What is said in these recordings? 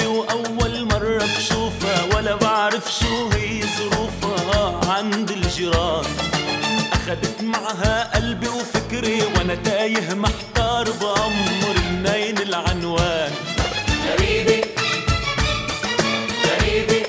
وأول مرة بشوفها ولا بعرف شو هي ظروفها عند الجيران. أخدت معها قلبي وفكري وأنا تايه محتار بأمر منين العنوان. غريبة غريبة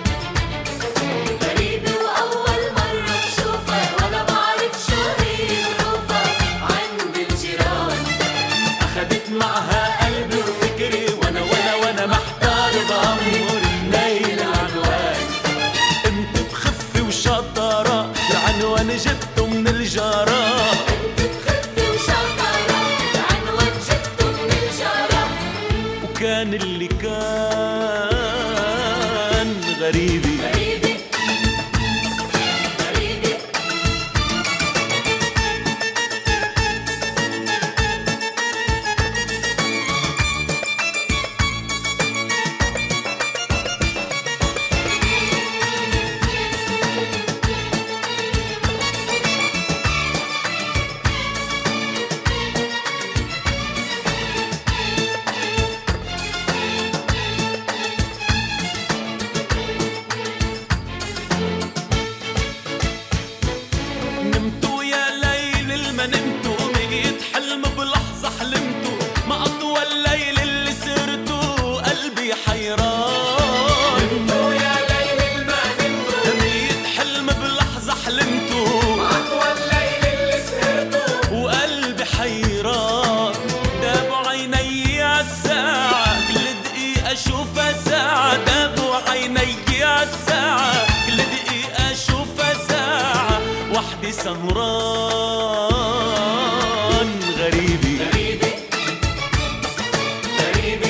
غريبة وأول مرة بشوفها ولا بعرف شو هي ظروفها عند الجيران. أخدت معها قلبي وفكري وأنا محتار بأمر منين العنوان. انت بخفي وشطارة العنوان جبته من الجارة. وكان اللي كان غريبي غريبة غريبة نمتوا يا ليل الما نمتوا ميت حلم بلحظة حلمتوا ما أطول الليل اللي سرتوا قلبي حيران. نمتوا يا ليل الما نمتوا ميت حلم بلحظة حلمتوا ما أطول الليل اللي سهرتوا وقلبي حيران. دابوا عيني عالساعة كل دقيقة أشوفها ساعة. دابوا عيني عالساعة كل دقيقة أشوفها ساعة. وحدي سهران غريبي غريبة غريبة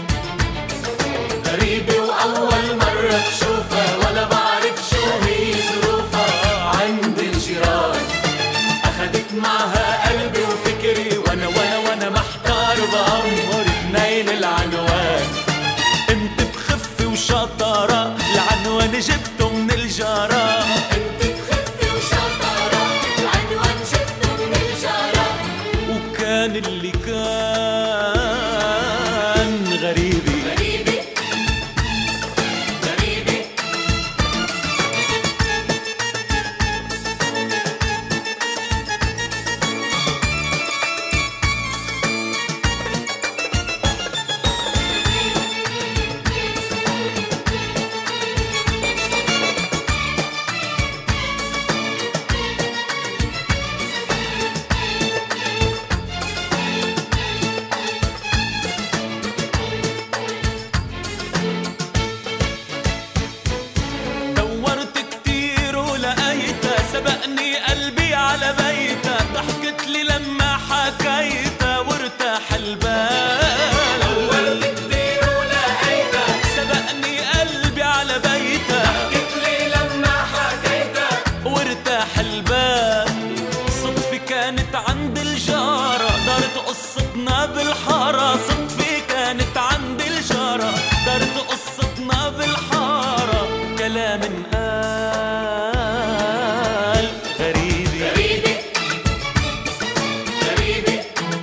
غريبة وأول مرة بشوفها ولا بعرف شو هي ظروفها عند الجيران. أخدت معها قلبي وفكري وأنا محتار بأمر منين العنوان. انت بخفي وشطارة العنوان جبته من الجارة. انت بخفة وشطارة العنوان جبته من الجارة. وكان اللي كان غريبي غريبة غريبة دورت كتير ولقيتها سبقني قلبي على بيتها. ضحكت لي لما حكيتها وارتاح البال. دورت كتير ولقيتها سبقني قلبي على بيتها ضحكت لي لما حكيتها وارتاح البال. صدفة كانت عند الجارة دارت قصتنا بالحارة. صدفة كانت عند الجارة دارت قصتنا بالحارة. كلام انقال غريبي غريبة غريبة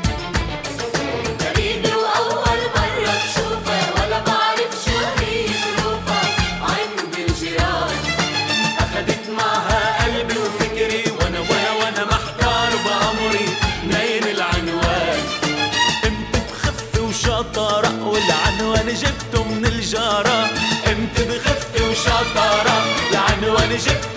غريبة وأول مرة بشوفها ولا بعرف شو هي ظروفها عند الجيران. أخدت معها قلبي وفكري وأنا محتار بأمري منين العنوان. انت بخفي وشطارة والعنوان جبته من الجارة. انت بخفي وشطارة العنوان جبته